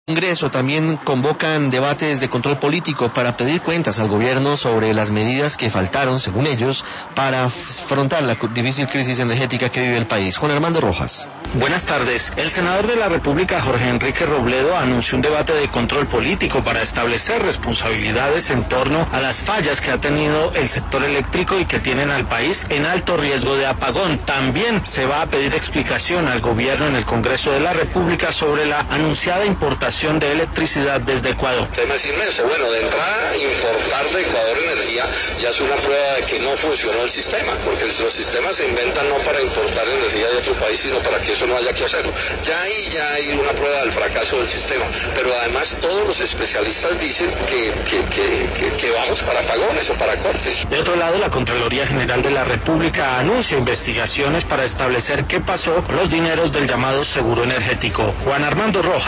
Congreso también convocan debates de control político para pedir cuentas al gobierno sobre las medidas que faltaron, según ellos, para afrontar la difícil crisis energética que vive el país. Juan Armando Rojas. Buenas tardes. El senador de la República, Jorge Enrique Robledo, anunció un debate de control político para establecer responsabilidades en torno a las fallas que ha tenido el sector eléctrico y que tienen al país en alto riesgo de apagón. También se va a pedir explicación al gobierno en el Congreso de la República sobre la anunciada importación de electricidad desde Ecuador. El tema es inmenso. Bueno, de entrada, importar de Ecuador energía ya es una prueba de que no funcionó el sistema, porque los sistemas se inventan no para importar energía de otro país, sino para que eso no haya que hacerlo. Ya hay una prueba del fracaso del sistema, pero además todos los especialistas dicen que vamos para apagones o para cortes. De otro lado, la Contraloría General de la República anuncia investigaciones para establecer qué pasó con los dineros del llamado seguro energético. Juan Armando Rojas.